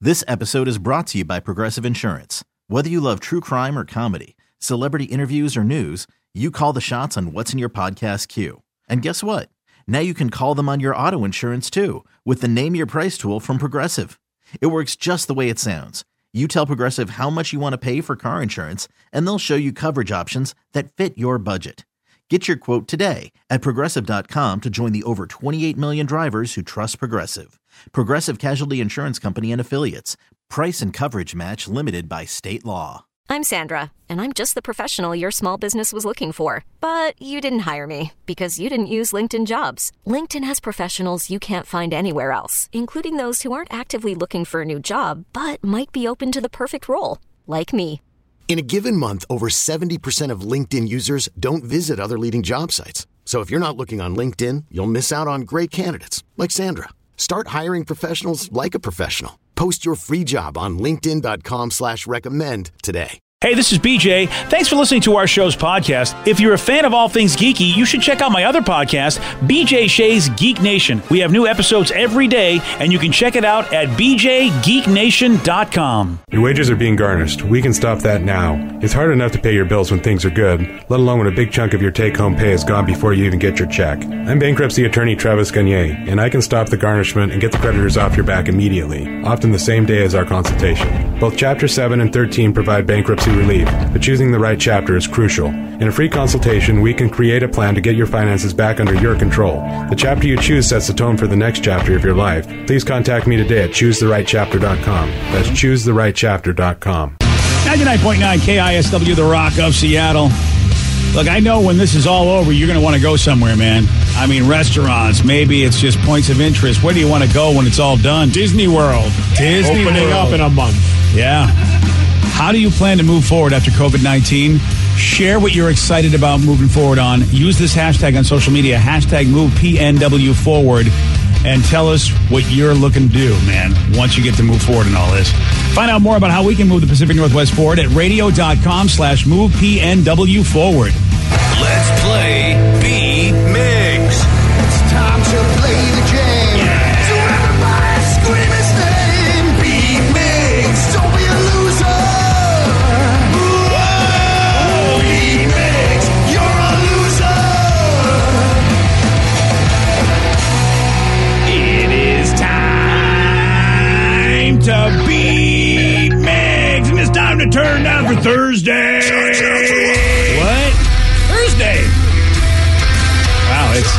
This episode is brought to you by Progressive Insurance. Whether you love true crime or comedy, celebrity interviews or news, you call the shots on what's in your podcast queue. And guess what? Now you can call them on your auto insurance too with the Name Your Price tool from Progressive. It works just the way it sounds. You tell Progressive how much you want to pay for car insurance, and they'll show you coverage options that fit your budget. Get your quote today at Progressive.com to join the over 28 million drivers who trust Progressive. Progressive Casualty Insurance Company and Affiliates. Price and coverage match limited by state law. I'm Sandra, and I'm just the professional your small business was looking for. But you didn't hire me because you didn't use LinkedIn Jobs. LinkedIn has professionals you can't find anywhere else, including those who aren't actively looking for a new job, but might be open to the perfect role, like me. In a given month, over 70% of LinkedIn users don't visit other leading job sites. So if you're not looking on LinkedIn, you'll miss out on great candidates like Sandra. Start hiring professionals like a professional. Post your free job on linkedin.com/recommend today. Hey, this is BJ. Thanks for listening to our show's podcast. If you're a fan of all things geeky, you should check out my other podcast, BJ Shea's Geek Nation. We have new episodes every day, and you can check it out at bjgeeknation.com. Your wages are being garnished. We can stop that now. It's hard enough to pay your bills when things are good, let alone when a big chunk of your take-home pay is gone before you even get your check. I'm bankruptcy attorney Travis Gagne, and I can stop the garnishment and get the creditors off your back immediately, often the same day as our consultation. Both Chapter 7 and 13 provide bankruptcy relief, but choosing the right chapter is crucial. In a free consultation, we can create a plan to get your finances back under your control. The chapter you choose sets the tone for the next chapter of your life. Please contact me today at choosetherightchapter.com. That's choosetherightchapter.com. 99.9 KISW, The Rock of Seattle. Look, I know when this is all over, you're going to want to go somewhere, man. I mean, restaurants, maybe it's just points of interest. Where do you want to go when it's all done? Disney World. Opening up in a month. Yeah. How do you plan to move forward after COVID-19? Share what you're excited about moving forward on. Use this hashtag on social media, hashtag MovePNWForward, and tell us what you're looking to do, man, once you get to move forward in all this. Find out more about how we can move the Pacific Northwest forward at radio.com/MovePNWForward. Let's play B-Migs. It's time to play the game. Yeah. So everybody scream his name. B-Migs, don't be a loser. Whoa, B-Migs, you're a loser. It is time to beat Migs, and it's time to turn down for Thursday. What? Thursday. Wow, it's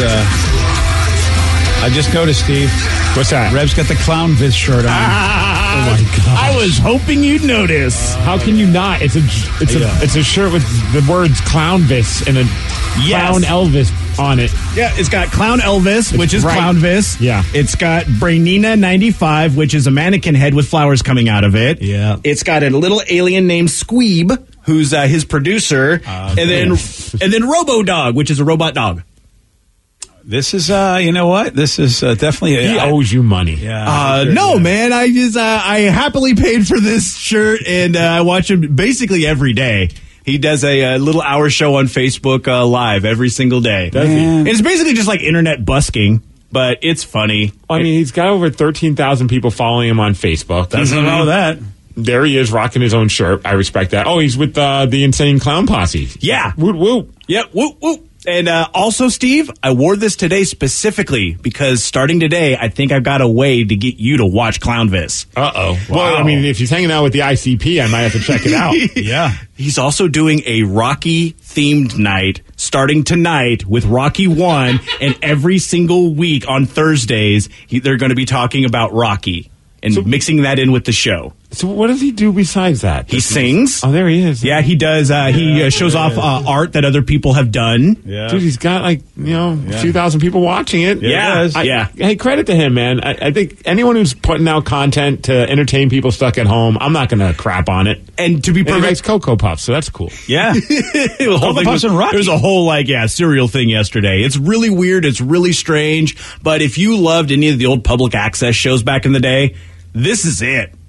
I just noticed, Steve. What's that? Rev's got the Clown Viz shirt on. Oh my God! I was hoping you'd notice. How can you not? It's a shirt with the words Clownvis and a Clown Elvis on it. Yeah, it's got Clown Elvis, which is right. Clownvis. Yeah. It's got Brainina 95, which is a mannequin head with flowers coming out of it. Yeah. It's got a little alien named Squeeb, who's his producer, and then Robo-Dog, which is a robot dog. This is, you know what? This is definitely... He owes you money. Yeah. No, man. I happily paid for this shirt, and I watch him basically every day. He does a little hour show on Facebook live every single day. Does he? And it's basically just like internet busking, but it's funny. I mean, he's got over 13,000 people following him on Facebook. Doesn't know that. There he is, rocking his own shirt. I respect that. Oh, he's with the Insane Clown Posse. Yeah. Woot, woot. Yep, whoop, whoop. And also, Steve, I wore this today specifically because starting today, I think I've got a way to get you to watch Clownvis. Uh-oh. Wow. Well, I mean, if he's hanging out with the ICP, I might have to check it out. Yeah. He's also doing a Rocky-themed night starting tonight with Rocky 1, and every single week on Thursdays, they're going to be talking about Rocky and mixing that in with the show. So what does he do besides that? He sings. Oh, there he is. Yeah, he does. He shows off art that other people have done. Yeah. Dude, he's got a few thousand people watching it. Yeah. Hey, credit to him, man. I think anyone who's putting out content to entertain people stuck at home, I'm not going to crap on it. And to be perfect, he makes Cocoa Puffs, so that's cool. Yeah. The whole thing was Rocky. There was a whole cereal thing yesterday. It's really weird. It's really strange. But if you loved any of the old public access shows back in the day, this is it.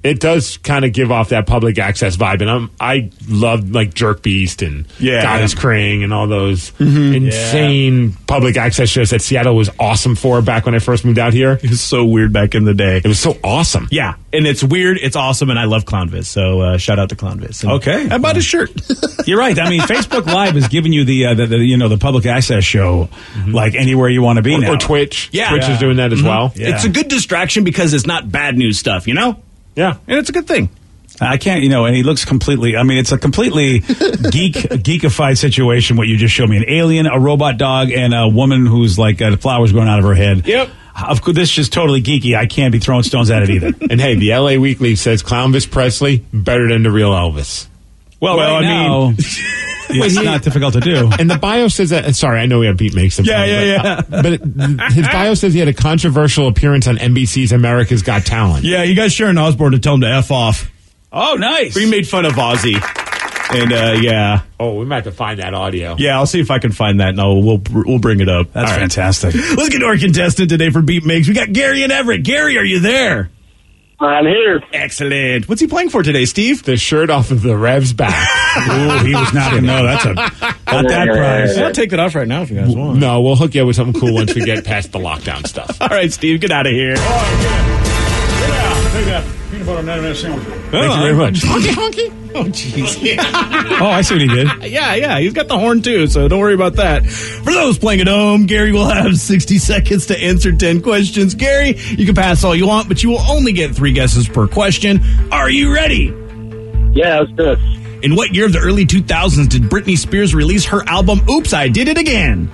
It does kind of give off that public access vibe, and I love like Jerk Beast and Goddess Kring and all those insane public access shows that Seattle was awesome for back when I first moved out here. It was so weird back in the day. It was so awesome. Yeah, and it's weird, it's awesome, and I love ClownViz. So shout out to ClownViz. And Okay. I bought a shirt. You're right. I mean, Facebook Live is giving you the public access show like anywhere you want to be now. Or Twitch. Yeah. Twitch is doing that as well. Yeah. It's a good distraction because it's not bad news stuff, you know? Yeah. And it's a good thing. I can't, and he looks completely, I mean, it's a completely geekified situation, what you just showed me. An alien, a robot dog, and a woman who's like the flowers growing out of her head. Yep. Of course, this is just totally geeky. I can't be throwing stones at it either. And hey, the LA Weekly says Clownvis Presley better than the real Elvis. Well, right now, it's not difficult to do. And the bio says that. Sorry, I know we have Beat Makes. But his bio says he had a controversial appearance on NBC's America's Got Talent. Yeah, you got Sharon Osbourne to tell him to F off. Oh, nice. We made fun of Ozzy. And, yeah. Oh, we might have to find that audio. Yeah, I'll see if I can find that, and we'll bring it up. That's fantastic. Let's get to our contestant today for Beat Makes. We got Gary and Everett. Gary, are you there? I'm here. Excellent. What's he playing for today, Steve? The shirt off of the Rev's back. Ooh, he was not. No, that's not that prize. I'll take that off right now if you guys want. No, we'll hook you up with something cool once we get past the lockdown stuff. All right, Steve, get out of here. Take that peanut butter and M&M sandwich. Thank you very much. Honky, honky. Oh, jeez. Oh, I see what he did. Yeah, he's got the horn too, so don't worry about that. For those playing at home, Gary will have 60 seconds to answer 10 questions. Gary, you can pass all you want, but you will only get 3 guesses per question. Are you ready? Yeah, let's do it. In what year of the early 2000s did Britney Spears release her album Oops, I Did It Again?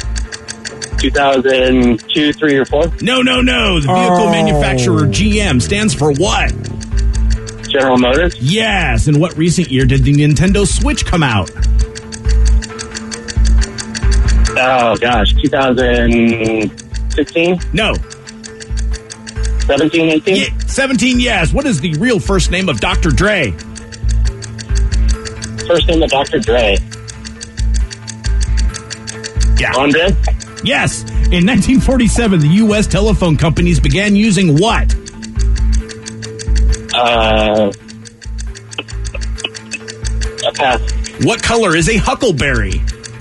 2002, 3, or 4. No. The vehicle manufacturer GM stands for what? General Motors. Yes. In what recent year did the Nintendo Switch come out? Oh, gosh. 2016? No. 17, 18? Yeah, 17, yes. What is the real first name of Dr. Dre? First name of Dr. Dre. Yeah. Andre? Yes. In 1947, the U.S. telephone companies began using what? A pass. What color is a huckleberry?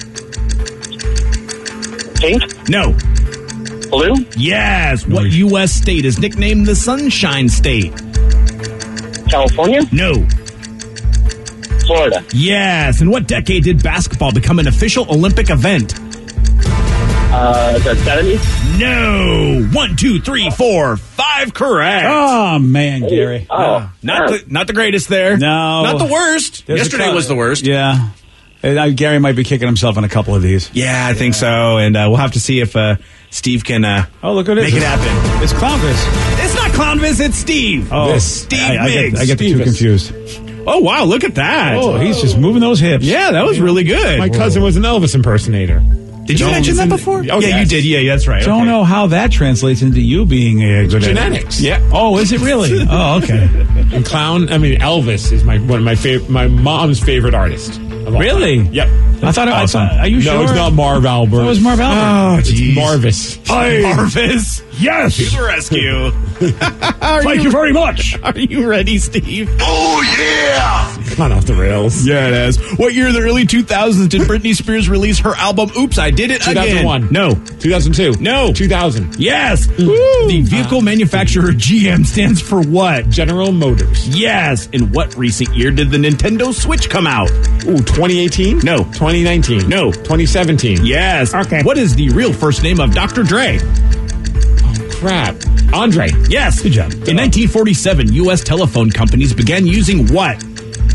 Pink? No. Blue? Yes. What U.S. state is nicknamed the Sunshine State? California? No. Florida? Yes. In what decade did basketball become an official Olympic event? The 70s? No. 1, 2, 3, 4, 5 correct. Oh, man, Gary. Not the greatest there. No. Not the worst. Yesterday was the worst. Yeah. Gary might be kicking himself in a couple of these. Yeah, I think so. And we'll have to see if Steve can look at make it happen. It's ClownViz. It's not ClownViz, it's Steve. Oh, Steve I Miggs. get the two confused. Oh, wow, look at that. Oh, he's just moving those hips. Yeah, that was really good. My cousin was an Elvis impersonator. Did you mention that before? Oh, yeah, you did. Yeah, that's right. Don't know how that translates into you being a good genetics. Yeah. Oh, is it really? Oh, okay. And Elvis is my mom's favorite artist. Really? Yep. I thought. Are you sure? No, it's not Marv Albert. It was Marv Albert. Oh, geez. Marvis. Marvis. Yes. To the rescue. Thank you very much. Are you ready, Steve? Oh, yeah! Gone off the rails. Yeah, it has. What year of the early 2000s did Britney Spears release her album Oops, I Did It 2001. Again? No. 2002. No. 2000. Yes. The vehicle manufacturer GM stands for what? General Motors. Yes. In what recent year did the Nintendo Switch come out? Ooh, 2018? No. 2019? No. 2017? Yes. Okay. What is the real first name of Dr. Dre? Oh, crap. Andre. Yes. Good job. In 1947, U.S. telephone companies began using what?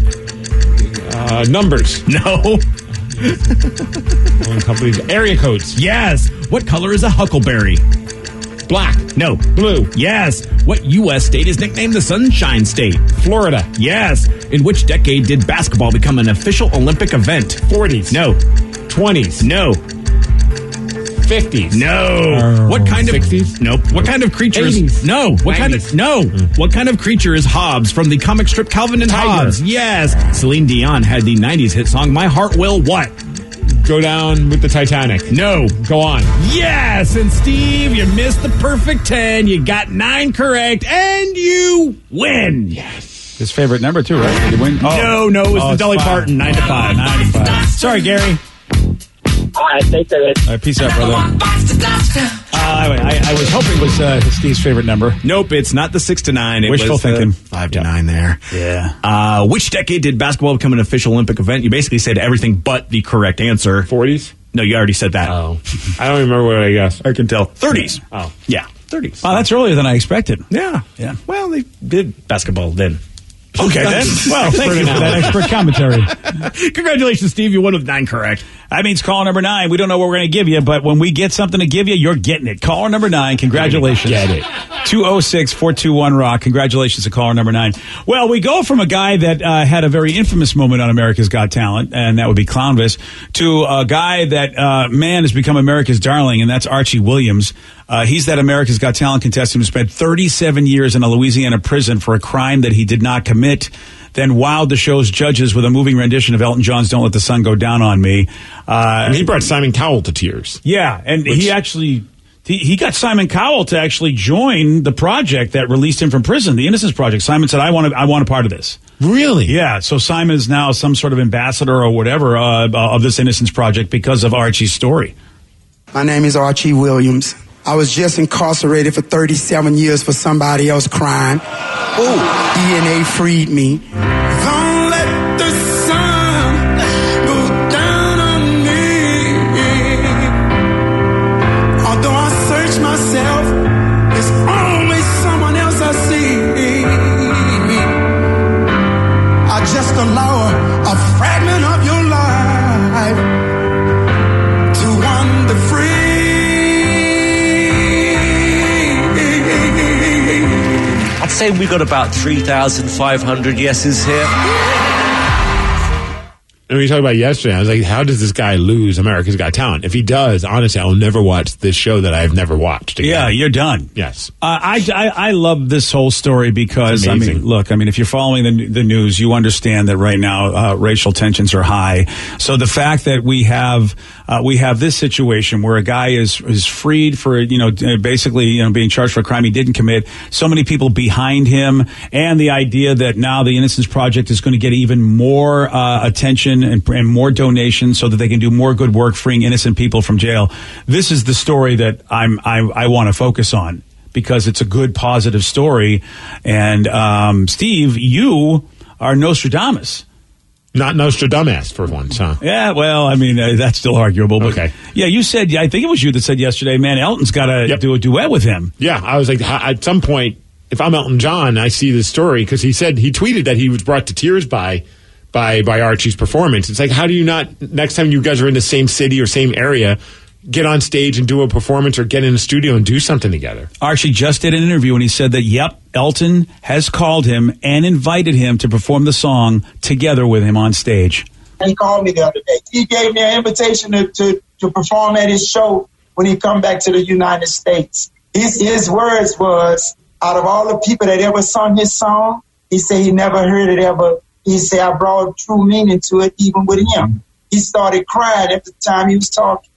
Numbers. No. Companies. Area codes. Yes. What color is a huckleberry? Black. No. Blue. Yes. What U.S. state is nicknamed the Sunshine State? Florida. Yes. In which decade did basketball become an official Olympic event? 40s. No. 20s. No. 50s. No. What kind of 60s? Nope. What kind of creature is 80s. No. What 90s. kind of No. What kind of creature is Hobbs from the comic strip Calvin and Tiger. Hobbes? Yes. Celine Dion had the 90s hit song My Heart Will What? go down with the Titanic. No. Go on. Yes, and Steve, you missed the perfect 10. You got 9 correct, and you win. Yes. His favorite number, too, right? Did he win? No, it was the it's Dolly 5. Parton, 9 to 5. 9 to 5. Sorry, Gary. All right, thanks, David. All right, peace out, brother. I was hoping it was Steve's favorite number. Nope, it's not the 6 to 9. It Wishful was thinking. 5 to 9 there. Yeah. Which decade did basketball become an official Olympic event? You basically said everything but the correct answer. 40s? No, you already said that. Oh. I don't remember what I guessed. I can tell. 30s. Oh. Yeah, 30s. Oh, that's earlier than I expected. Yeah. Yeah. Well, they did basketball then. Okay, then. Well, thank you for that expert commentary. Congratulations, Steve. You won with 9 correct. That means caller number 9. We don't know what we're going to give you, but when we get something to give you, you're getting it. Caller number 9, congratulations. Get it. 206-421-ROCK. Congratulations to caller number 9. Well, we go from a guy that had a very infamous moment on America's Got Talent, and that would be Clownvis, to a guy that, has become America's darling, and that's Archie Williams. He's that America's Got Talent contestant who spent 37 years in a Louisiana prison for a crime that he did not commit, then wowed the show's judges with a moving rendition of Elton John's Don't Let the Sun Go Down on Me. And he brought Simon Cowell to tears. Yeah, and he actually... He got Simon Cowell to actually join the project that released him from prison, the Innocence Project. Simon said, I want a part of this. Really? Yeah, so Simon is now some sort of ambassador or whatever of this Innocence Project because of Archie's story. My name is Archie Williams. I was just incarcerated for 37 years for somebody else's crime. DNA freed me. Don't let the sun go down on me. Although I search myself, there's always someone else I see. I just allow a fragment of your life to wander free. I'd say we got about 3,500 yeses here. And we talked about yesterday, I was like, how does this guy lose America's Got Talent? If he does, honestly, I'll never watch this show that I've never watched again. Yeah, you're done. Yes. I love this whole story because, It's amazing. if you're following the news, you understand that right now racial tensions are high. So the fact that we have this situation where a guy is freed for, basically, being charged for a crime he didn't commit, so many people behind him, and the idea that now the Innocence Project is going to get even more attention and more donations so that they can do more good work freeing innocent people from jail. This is the story that I want to focus on because it's a good, positive story. And Steve, you are Nostradamus. Not Nostradamus for once, huh? Yeah, well, that's still arguable. But okay. Yeah, you said, I think it was you that said yesterday, man, Elton's got to do a duet with him. Yeah, I was like, at some point, if I'm Elton John, I see this story because he tweeted that he was brought to tears by Archie's performance. It's like, how do you not, next time you guys are in the same city or same area, get on stage and do a performance or get in a studio and do something together? Archie just did an interview and he said that, yep, Elton has called him and invited him to perform the song together with him on stage. He called me the other day. He gave me an invitation to perform at his show when he come back to the United States. His words was, out of all the people that ever sung his song, he said he never heard it ever. He said, I brought true meaning to it even with him. He started crying at the time he was talking.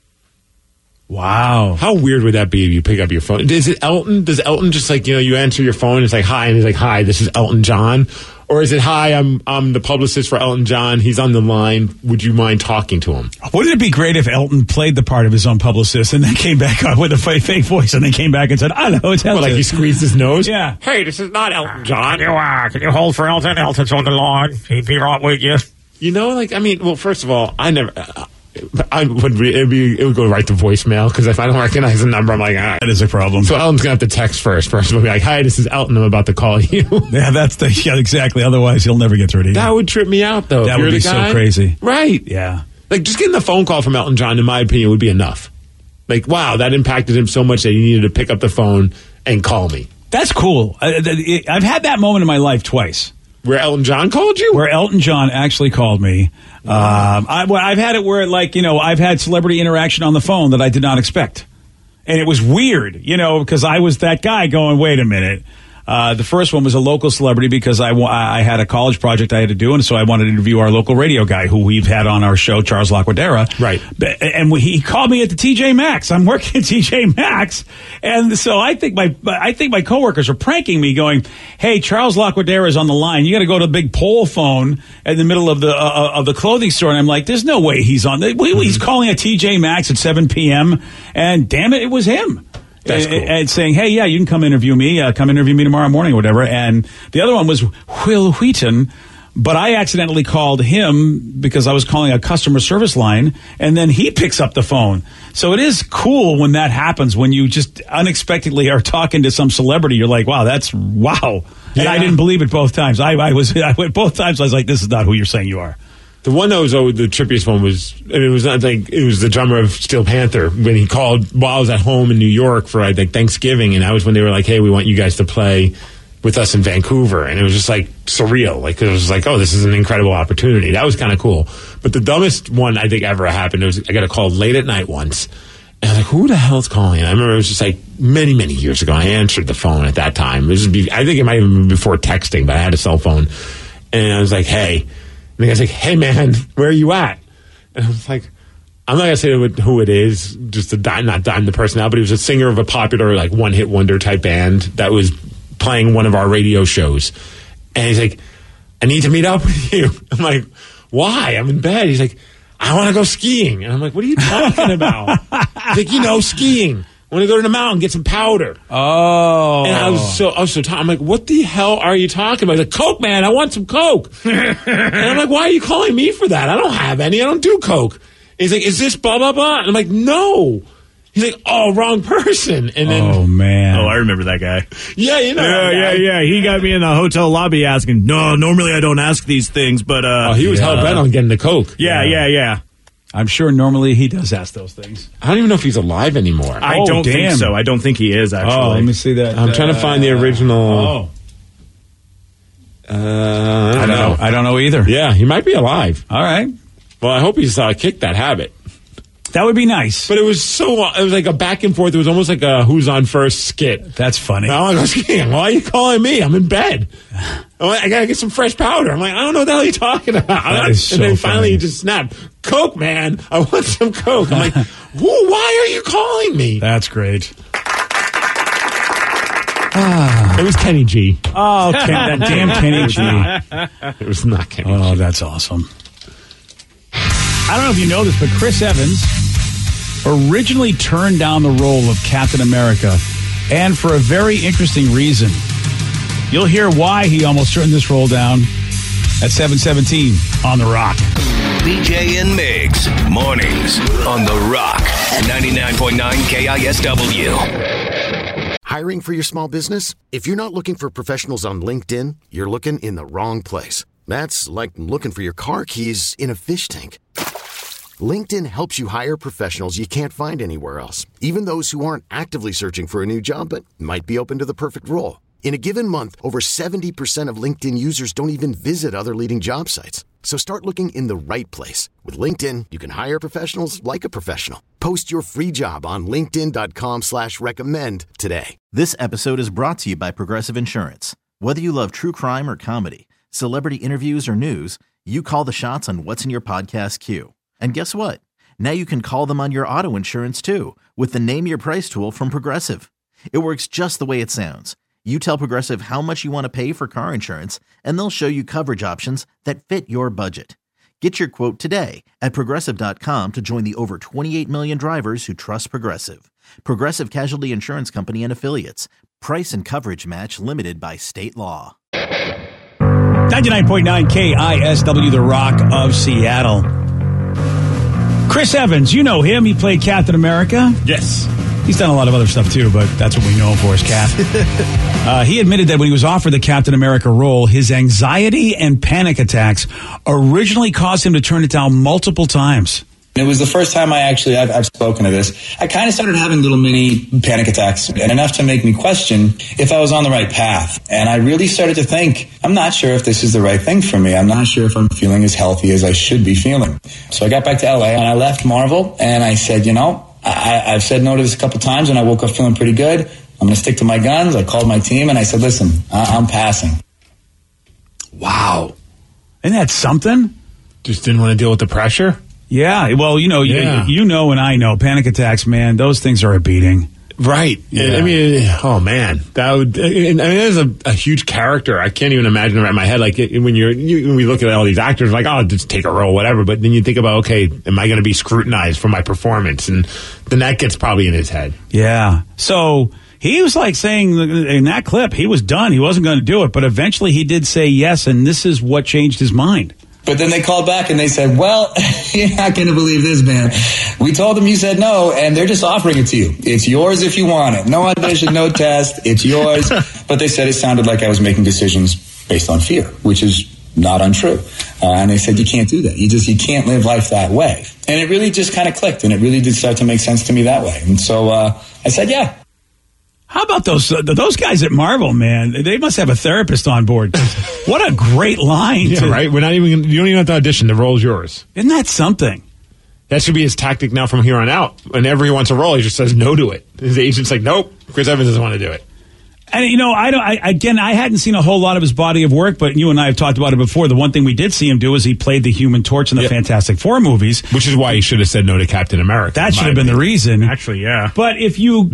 Wow. How weird would that be if you pick up your phone? Is it Elton? Does Elton just you answer your phone, it's like, hi, and he's like, hi, this is Elton John? Or is it, hi, I'm the publicist for Elton John. He's on the line. Would you mind talking to him? Wouldn't it be great if Elton played the part of his own publicist and then came back up with a fake voice and then came back and said, I know, it's Elton. Like he squeezed his nose? Yeah. Hey, this is not Elton John. Can you hold for Elton? Elton's on the line. He'd be right with you. First of all, it would go right to voicemail because if I don't recognize the number, I'm like, that is a problem. So Elton's gonna have to text first. First, we'll be like, hi, this is Elton. I'm about to call you. Yeah, exactly. Otherwise, he'll never get through to you. That would trip me out, though. That would be so crazy, right? Yeah, like just getting the phone call from Elton John, in my opinion, would be enough. Like, wow, that impacted him so much that he needed to pick up the phone and call me. That's cool. I've had that moment in my life twice. Where Elton John called you? Where Elton John actually called me. I've had it where, I've had celebrity interaction on the phone that I did not expect. And it was weird, because I was that guy going, wait a minute. The first one was a local celebrity because I had a college project I had to do, and so I wanted to interview our local radio guy who we've had on our show, Charles Laquadera. Right. And he called me at the TJ Maxx. I'm working at TJ Maxx, and so I think my coworkers are pranking me, going, "Hey, Charles Laquadera is on the line. You got to go to the big pole phone in the middle of the clothing store." And I'm like, "There's no way he's on. He's calling at TJ Maxx at 7 p.m. And damn it was him." That's cool. And saying, "Hey, yeah, you can come interview me. Come interview me tomorrow morning or whatever." And the other one was Will Wheaton, but I accidentally called him because I was calling a customer service line, and then he picks up the phone. So it is cool when that happens, when you just unexpectedly are talking to some celebrity. You're like, wow. And I didn't believe it both times. I went both times. I was like, this is not who you're saying you are. The one that was the trippiest one was, it was the drummer of Steel Panther when he called while I was at home in New York for Thanksgiving, and that was when they were like, "Hey, we want you guys to play with us in Vancouver," and it was just like surreal. Like, it was like, oh, this is an incredible opportunity. That was kind of cool. But the dumbest one I think ever happened was I got a call late at night once, and I was like, who the hell's calling? And I remember it was just like many, many years ago. I answered the phone at that time. I think it might have been before texting, but I had a cell phone, and I was like, hey. And the guy's like, "Hey, man, where are you at?" And I was like, I'm not going to say who it is, just to not dime the person out, but he was a singer of a popular, like, one-hit wonder type band that was playing one of our radio shows. And he's like, "I need to meet up with you." I'm like, "Why? I'm in bed." He's like, "I want to go skiing." And I'm like, "What are you talking about?" He's like, skiing. I want to go to the mountain, get some powder. Oh. And I was so tired. I'm like, "What the hell are you talking about?" He's like, "Coke, man. I want some Coke." And I'm like, "Why are you calling me for that? I don't have any. I don't do Coke." And he's like, "Is this blah, blah, blah?" And I'm like, "No." He's like, "Oh, wrong person." And then, oh, man. Oh, I remember that guy. Yeah, you know. Yeah. He got me in the hotel lobby asking, "No, normally I don't ask these things, but..." he was hell-bent on getting the Coke. Yeah. I'm sure normally he does ask those things. I don't even know if he's alive anymore. I don't think so. I don't think he is, actually. Oh, let me see that. I'm trying to find the original. I don't know either. Yeah, he might be alive. All right. Well, I hope he's kicked that habit. That would be nice. But it was like a back and forth. It was almost like a Who's On First skit. That's funny. I want to go skiing. Why are you calling me? I'm in bed. I got to get some fresh powder. I'm like, I don't know what the hell you're talking about. That is so and then funny. finally he just snapped. "Coke, man. I want some Coke." I'm like, why are you calling me? That's great. It was Kenny G. Oh, that damn Kenny G. It was not Kenny G. Oh, that's awesome. I don't know if you know this, but Chris Evans originally turned down the role of Captain America, and for a very interesting reason. You'll hear why he almost turned this role down at 7:17 on The Rock. BJ and Migs, mornings on The Rock, 99.9 KISW. Hiring for your small business? If you're not looking for professionals on LinkedIn, you're looking in the wrong place. That's like looking for your car keys in a fish tank. LinkedIn helps you hire professionals you can't find anywhere else, even those who aren't actively searching for a new job but might be open to the perfect role. In a given month, over 70% of LinkedIn users don't even visit other leading job sites. So start looking in the right place. With LinkedIn, you can hire professionals like a professional. Post your free job on linkedin.com/recommend today. This episode is brought to you by Progressive Insurance. Whether you love true crime or comedy, celebrity interviews or news, you call the shots on what's in your podcast queue. And guess what? Now you can call them on your auto insurance too with the Name Your Price tool from Progressive. It works just the way it sounds. You tell Progressive how much you want to pay for car insurance, and they'll show you coverage options that fit your budget. Get your quote today at Progressive.com to join the over 28 million drivers who trust Progressive. Progressive Casualty Insurance Company and Affiliates. Price and coverage match limited by state law. 99.9 KISW, The Rock of Seattle. Chris Evans, you know him. He played Captain America. Yes. He's done a lot of other stuff, too, but that's what we know him for is Cap. He admitted that when he was offered the Captain America role, his anxiety and panic attacks originally caused him to turn it down multiple times. It was the first time I've spoken to this. I kind of started having little mini panic attacks, and enough to make me question if I was on the right path. And I really started to think, I'm not sure if this is the right thing for me. I'm not sure if I'm feeling as healthy as I should be feeling. So I got back to LA and I left Marvel and I said, I've said no to this a couple times and I woke up feeling pretty good. I'm going to stick to my guns. I called my team and I said, listen, I'm passing. Wow. Isn't that something? Just didn't want to deal with the pressure? Yeah. Well, you know, you know and I know, panic attacks, man, those things are a beating. Right. Yeah. I mean, oh man, that would. I mean, there's a huge character. I can't even imagine it in my head. Like when we look at all these actors, like, oh, just take a role, whatever. But then you think about, okay, am I going to be scrutinized for my performance? And then that gets probably in his head. Yeah. So he was like saying in that clip, he was done. He wasn't going to do it, but eventually he did say yes, and this is what changed his mind. But then they called back and they said, well, you're not going to believe this, man. We told them you said no, and they're just offering it to you. It's yours if you want it. No audition, no test. It's yours. But they said it sounded like I was making decisions based on fear, which is not untrue. And they said, you can't do that. You can't live life that way. And it really just kind of clicked, and it really did start to make sense to me that way. And so I said, yeah. How about those guys at Marvel, man? They must have a therapist on board. What a great line. Yeah, right? You don't even have to audition. The role's yours. Isn't that something? That should be his tactic now from here on out. Whenever he wants a role, he just says no to it. His agent's like, nope, Chris Evans doesn't want to do it. And, you know, I hadn't seen a whole lot of his body of work, but you and I have talked about it before. The one thing we did see him do is he played the Human Torch in the Fantastic Four movies. Which is why he should have said no to Captain America. That should have been the reason. Actually, yeah. But if you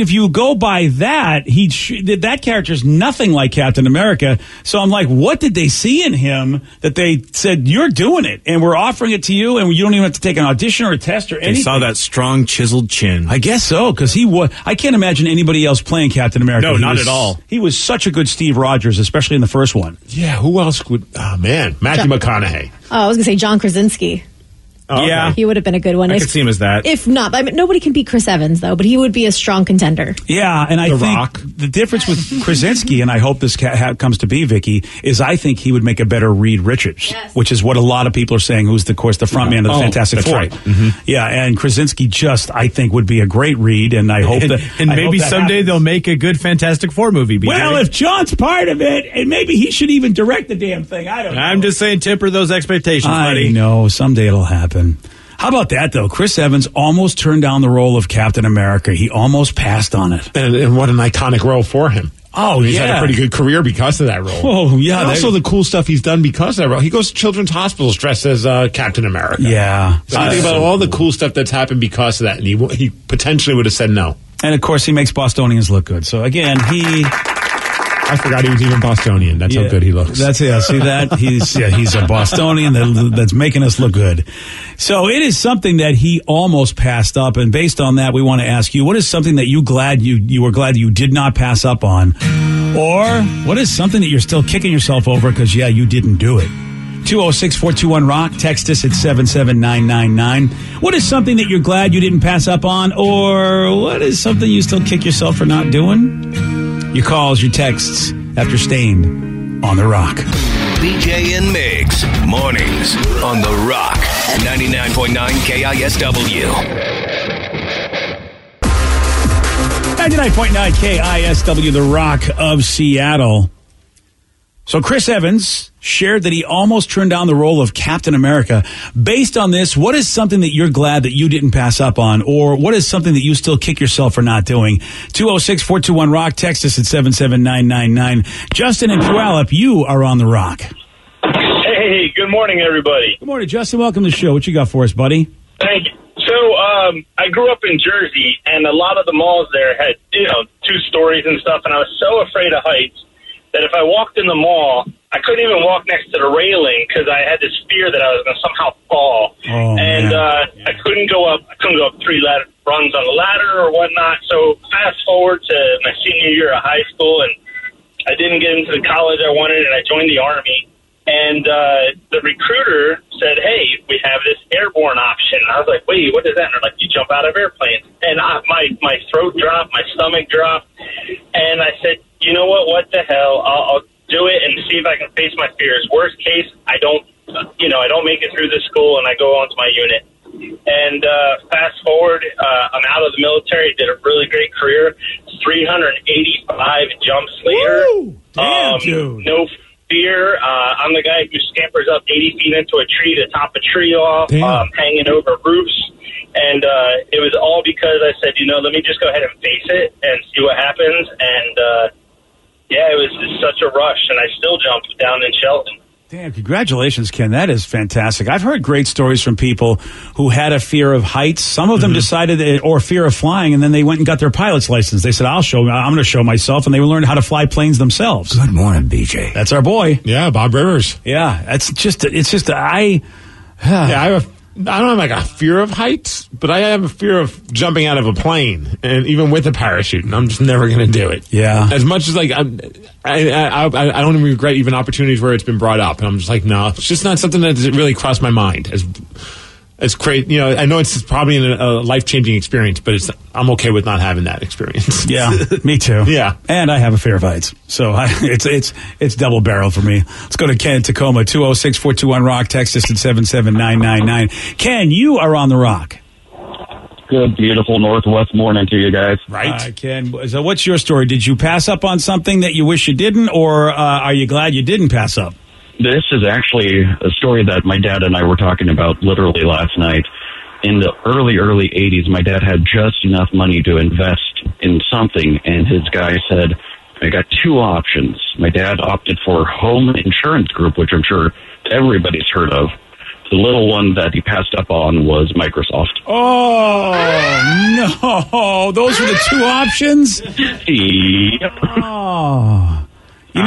go by that, that character's nothing like Captain America. So I'm like, what did they see in him that they said, you're doing it, and we're offering it to you, and you don't even have to take an audition or a test or anything? They saw that strong, chiseled chin. I guess so, because I can't imagine anybody else playing Captain America. No, not at all. He was such a good Steve Rogers, especially in the first one. Yeah, who else would... Oh, man. Matthew McConaughey. Oh, I was going to say John Krasinski. Oh, yeah. He would have been a good one. I could see him as that. If not, I mean, nobody can beat Chris Evans, though, but he would be a strong contender. Yeah, and I think Rock. the difference with Krasinski, and I hope this comes to be, Vicky, is I think he would make a better Reed Richards, which is what a lot of people are saying, who's, of course, the front man of the Fantastic Four. Right. Mm-hmm. Yeah, and Krasinski I think, would be a great Reed, and I hope that... And maybe someday happens. they'll make a good Fantastic Four movie. BJ. Well, if John's part of it, and maybe he should even direct the damn thing. I don't know. I'm just saying, temper those expectations, buddy. I know. Someday it'll happen. How about that, though? Chris Evans almost turned down the role of Captain America. He almost passed on it. And what an iconic role for him. Oh, He's had a pretty good career because of that role. Oh, yeah. And also the cool stuff he's done because of that role. He goes to children's hospitals dressed as Captain America. Yeah. So you think about all the cool stuff that's happened because of that, and he potentially would have said no. And, of course, he makes Bostonians look good. So, again, I forgot he was even Bostonian. That's how good he looks. That's it. See that? He's a Bostonian that's making us look good. So it is something that he almost passed up, and based on that, we want to ask you: what is something that you were glad you did not pass up on, or what is something that you're still kicking yourself over because you didn't do it? 206-421-ROCK. Text us at 77999. What is something that you're glad you didn't pass up on, or what is something you still kick yourself for not doing? Your calls, your texts after Stained on The Rock. BJ and Migs, mornings on The Rock, 99.9 KISW. 99.9 KISW, The Rock of Seattle. So Chris Evans shared that he almost turned down the role of Captain America. Based on this, what is something that you're glad that you didn't pass up on? Or what is something that you still kick yourself for not doing? 206-421-ROCK. Text us at 77999. Justin and Puyallup, you are on The Rock. Hey, good morning, everybody. Good morning, Justin. Welcome to the show. What you got for us, buddy? Thank you. So, I grew up in Jersey, and a lot of the malls there had, 2 stories and stuff, and I was so afraid of heights that if I walked in the mall, I couldn't even walk next to the railing because I had this fear that I was going to somehow fall. I couldn't go up 3 rungs on the ladder or whatnot. So fast forward to my senior year of high school, and I didn't get into the college I wanted, and I joined the Army. And the recruiter said, hey, we have this airborne option. And I was like, wait, what is that? And they're like, you jump out of airplanes. And my throat dropped, my stomach dropped. And I said, you know what the hell? I'll do it and see if I can face my fears. Worst case, I don't make it through the school and I go on to my unit. And fast forward, I'm out of the military, did a really great career, 385 jumps later. Damn, dude. No fear. I'm the guy who scampers up 80 feet into a tree to top a tree off, hanging over roofs. And it was all because I said, let me just go ahead and face it and see what happens. And, it was just such a rush, and I still jumped down in Shelton. Damn, congratulations, Ken. That is fantastic. I've heard great stories from people who had a fear of heights. Some of them decided, or fear of flying, and then they went and got their pilot's license. They said, I'm going to show myself, and they learned how to fly planes themselves. Good morning, BJ. That's our boy. Yeah, Bob Rivers. Yeah, I don't have like a fear of heights, but I have a fear of jumping out of a plane, and even with a parachute, and I'm just never going to do it. Yeah. As much as like I don't even regret even opportunities where it's been brought up, and I'm just like, no, it's just not something that really crossed my mind. It's great. I know it's probably a life-changing experience, but I'm okay with not having that experience. Yeah, me too. Yeah. And I have a fear of heights. So it's double barrel for me. Let's go to Ken in Tacoma, 206-421-ROCK, text us at 77999. Ken, you are on the Rock. Good, beautiful Northwest morning to you guys. Right. Ken, so what's your story? Did you pass up on something that you wish you didn't, or are you glad you didn't pass up? This is actually a story that my dad and I were talking about literally last night. In the early 80s, my dad had just enough money to invest in something, and his guy said, I got two options. My dad opted for Home Insurance Group, which I'm sure everybody's heard of. The little one that he passed up on was Microsoft. Oh, no. Those were the two options? Yep. Oh. Pretty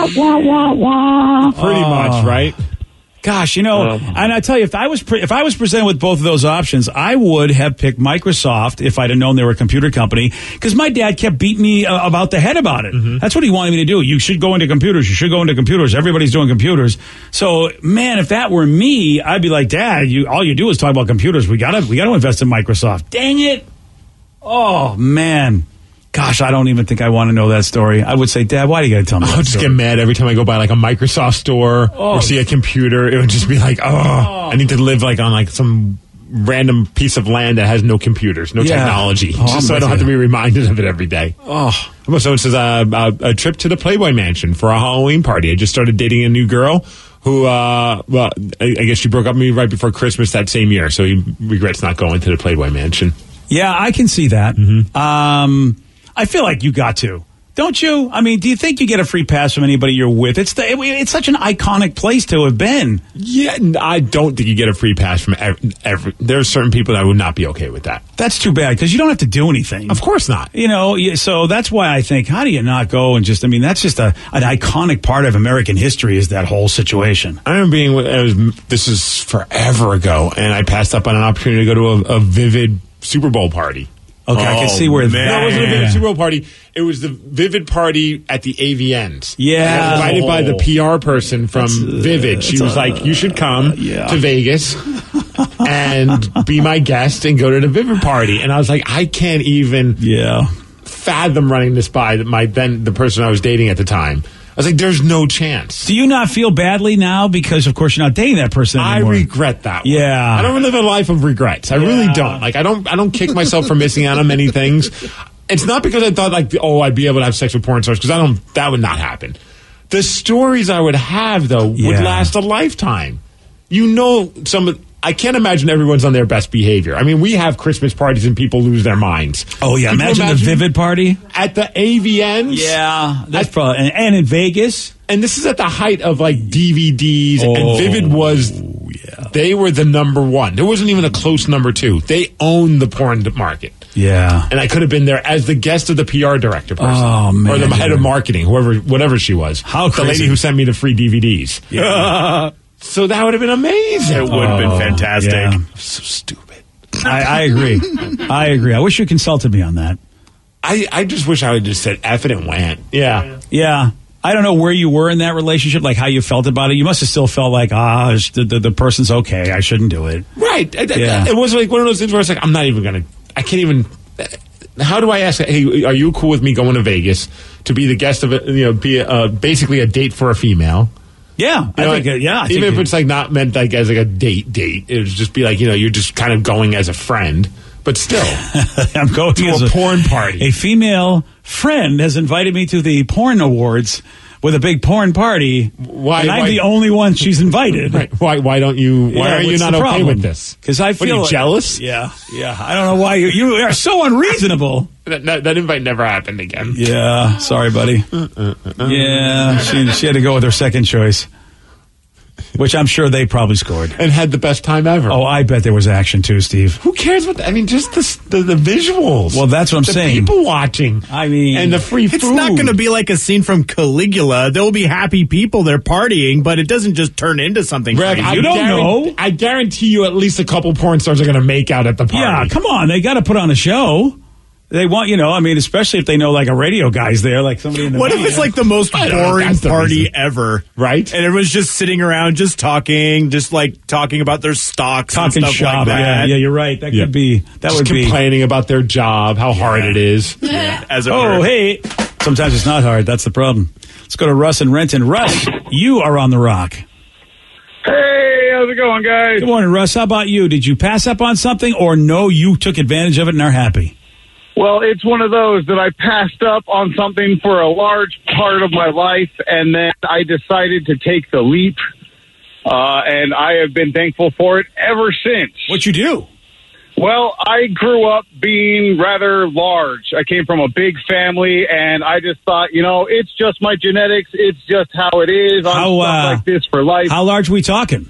much, right? Gosh, and I tell you, if I was presented with both of those options, I would have picked Microsoft if I'd have known they were a computer company, because my dad kept beating me about the head about it. That's what he wanted me to do. You should go into computers. You should go into computers. Everybody's doing computers. So, man, if that were me, I'd be like, Dad, all you do is talk about computers. We gotta invest in Microsoft. Dang it! Oh man. Gosh, I don't even think I want to know that story. I would say, Dad, why do you got to tell me that I'll just story? get mad every time I go by like a Microsoft store or see a computer. It would just be like, I need to live like on like some random piece of land that has no computers, no technology, just so I don't have to be reminded of it every day. So it says a trip to the Playboy Mansion for a Halloween party. I just started dating a new girl who, I guess she broke up with me right before Christmas that same year, so he regrets not going to the Playboy Mansion. Yeah, I can see that. I feel like you got to. Don't you? I mean, do you think you get a free pass from anybody you're with? It's such an iconic place to have been. Yeah, I don't think you get a free pass from every. There are certain people that would not be okay with that. That's too bad, because you don't have to do anything. Of course not. So that's why I think, how do you not go and just, that's just an iconic part of American history, is that whole situation. I remember this is forever ago, and I passed up on an opportunity to go to a Vivid Super Bowl party. Okay, I can see where that. No, it wasn't a Vivid Super Bowl party. It was the Vivid party at the AVNs. Yeah. I was invited by the PR person from Vivid. She was like, you should come to Vegas and be my guest and go to the Vivid party. And I was like, I can't even fathom running this by the person I was dating at the time. I was like, there's no chance. Do you not feel badly now because, of course, you're not dating that person anymore? I regret that one. Yeah. I don't live a life of regrets. I really don't. Like, I don't kick myself for missing out on many things. It's not because I thought, like, I'd be able to have sex with porn stars, because that would not happen. The stories I would have, though, would last a lifetime. I can't imagine everyone's on their best behavior. I mean, we have Christmas parties and people lose their minds. Oh, yeah. Imagine the Vivid party. At the AVNs. Yeah. That's probably, and in Vegas. And this is at the height of, like, DVDs. And Vivid was, they were the number one. There wasn't even a close number two. They owned the porn market. Yeah. And I could have been there as the guest of the PR director person. Oh, man. Or the head of marketing, whatever she was. How crazy. The lady who sent me the free DVDs. Yeah. So that would have been amazing. It would have been fantastic. Yeah. So stupid. I agree. I agree. I wish you consulted me on that. I just wish I would just said F it and went. Yeah. Yeah. I don't know where you were in that relationship, like how you felt about it. You must have still felt like, the person's okay. I shouldn't do it. Right. It was like one of those things where it's like, I can't even. How do I ask? Hey, are you cool with me going to Vegas to be the guest of be basically a date for a female? Yeah, I think even if it's like not meant like as like a date, it would just be like you're just kind of going as a friend, but still, I'm going to a porn party. A female friend has invited me to the porn awards. with a big porn party. And I'm the only one she's invited. Right. Why don't you? Why are you not okay with this? Because I feel are you jealous. Yeah. I don't know why you are so unreasonable. That invite never happened again. Yeah, sorry, buddy. Yeah, she had to go with her second choice, which I'm sure they probably scored and had the best time ever. Oh, I bet there was action too, Steve. Who cares what? I mean, just the visuals. Well, that's what I'm saying. People watching. I mean, and the free food. It's not going to be like a scene from Caligula. There will be happy people there partying, but it doesn't just turn into something. Greg, crazy. you don't know. I guarantee you, at least a couple porn stars are going to make out at the party. Yeah, come on, they got to put on a show. They want, I mean, especially if they know like a radio guy's there, like somebody in the What media. if it's like the most boring party ever, right? And everyone's just sitting around, just talking about their stocks, talking and stuff shop. like that. Yeah, you're right. That could be. That just would be complaining about their job, how hard it is. As it oh, were. hey. Sometimes it's not hard. That's the problem. Let's go to Russ and Renton. Russ, you are on the Rock. Hey, how's it going, guys? Good morning, Russ. How about you? Did you pass up on something, or no, you took advantage of it and are happy? Well, it's one of those that I passed up on something for a large part of my life, and then I decided to take the leap, and I have been thankful for it ever since. What'd you do? Well, I grew up being rather large. I came from a big family, and I just thought, it's just my genetics. It's just how it is. I'm stuff like this for life. How large are we talking?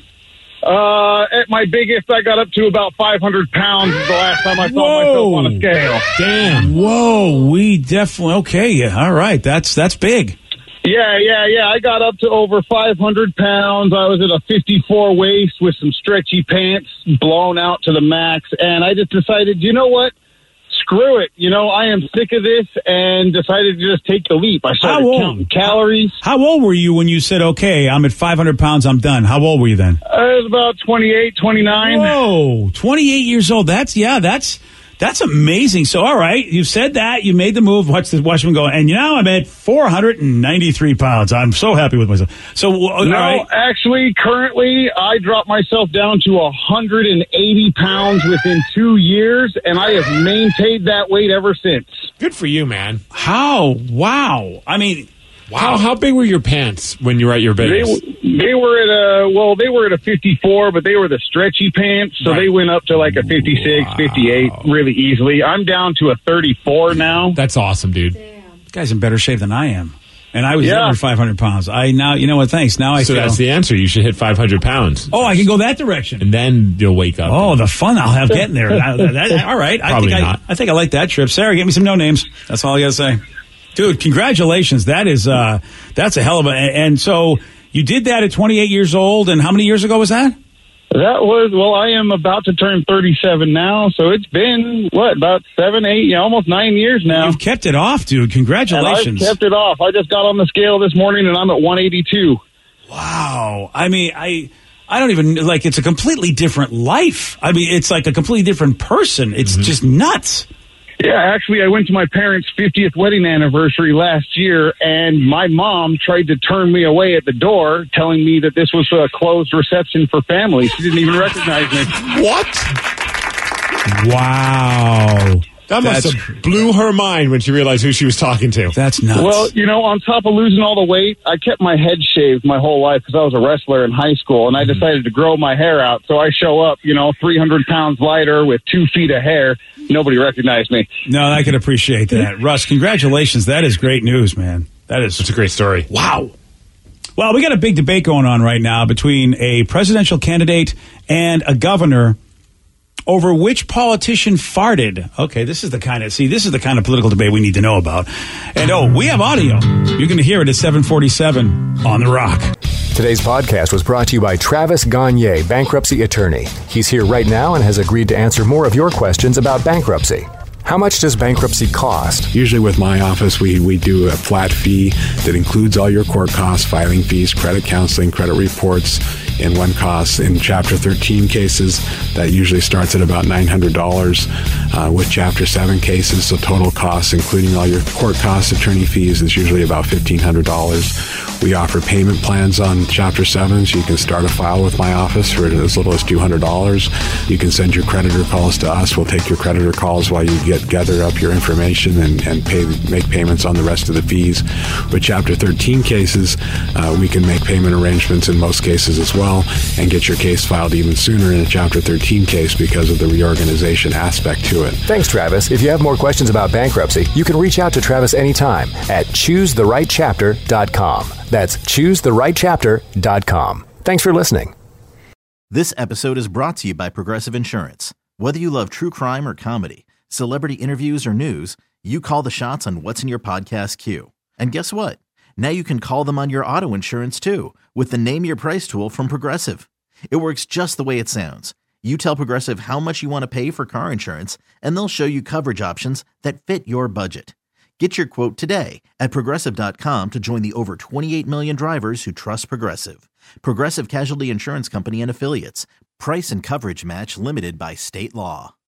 At my biggest, I got up to about 500 pounds the last time I saw myself on a scale. Damn. Whoa. We definitely, okay. Yeah. All right. That's big. Yeah. I got up to over 500 pounds. I was at a 54 waist with some stretchy pants blown out to the max. And I just decided, you know what? Screw it. I am sick of this and decided to just take the leap. I started counting calories. How old were you when you said, okay, I'm at 500 pounds, I'm done? How old were you then? I was about 28, 29. Whoa, 28 years old. That's amazing. So, all right, you said that. You made the move. Watch me go. And now I'm at 493 pounds. I'm so happy with myself. So, actually, currently, I dropped myself down to 180 pounds within 2 years, and I have maintained that weight ever since. Good for you, man. How? Wow. I mean... Wow. How big were your pants when you were at your biggest? They were at a 54, but they were the stretchy pants, so they went up to like a 56, 58 really easily. I'm down to a 34 now. That's awesome, dude. This guy's in better shape than I am. And I was never 500 pounds. You know what, thanks. Now I feel... that's the answer. You should hit 500 pounds. Oh, I can go that direction. And then you'll wake up. Oh, the fun I'll have getting there. All right. Probably not. I think I like that trip. Sarah, get me some no names. That's all I got to say. Dude, congratulations. That's a hell of a... And so you did that at 28 years old, and how many years ago was that? I am about to turn 37 now, so it's been, about 7, 8, almost 9 years now. You've kept it off, dude. Congratulations. And I've kept it off. I just got on the scale this morning, and I'm at 182. Wow. I mean, I don't even, it's a completely different life. I mean, it's like a completely different person. It's just nuts. Yeah, actually, I went to my parents' 50th wedding anniversary last year, and my mom tried to turn me away at the door, telling me that this was a closed reception for families. She didn't even recognize me. What? Wow. That must have blew her mind when she realized who she was talking to. That's nuts. Well, on top of losing all the weight, I kept my head shaved my whole life because I was a wrestler in high school, and I decided to grow my hair out. So I show up, 300 pounds lighter with 2 feet of hair. Nobody recognized me. No, I can appreciate that. Russ, congratulations. That is great news, man. That's a great story. Wow. Well, we got a big debate going on right now between a presidential candidate and a governor over which politician farted. Okay, this is the kind of political debate we need to know about. And we have audio. You're going to hear it at 7:47 on The Rock. Today's podcast was brought to you by Travis Gagne, bankruptcy attorney. He's here right now and has agreed to answer more of your questions about bankruptcy. How much does bankruptcy cost? Usually with my office, we do a flat fee that includes all your court costs, filing fees, credit counseling, credit reports, in one cost. In Chapter 13 cases, that usually starts at about $900. With Chapter 7 cases, so total costs, including all your court costs, attorney fees, is usually about $1,500. We offer payment plans on Chapter 7, so you can start a file with my office for as little as $200. You can send your creditor calls to us. We'll take your creditor calls while you gather up your information and make payments on the rest of the fees. With Chapter 13 cases, we can make payment arrangements in most cases as well and get your case filed even sooner in a Chapter 13 case because of the reorganization aspect to it. Thanks, Travis. If you have more questions about bankruptcy, you can reach out to Travis anytime at choosetherightchapter.com. That's choosetherightchapter.com. Thanks for listening. This episode is brought to you by Progressive Insurance. Whether you love true crime or comedy, celebrity interviews or news, you call the shots on what's in your podcast queue. And guess what? Now you can call them on your auto insurance too with the Name Your Price tool from Progressive. It works just the way it sounds. You tell Progressive how much you want to pay for car insurance, and they'll show you coverage options that fit your budget. Get your quote today at Progressive.com to join the over 28 million drivers who trust Progressive. Progressive Casualty Insurance Company and Affiliates. Price and coverage match limited by state law.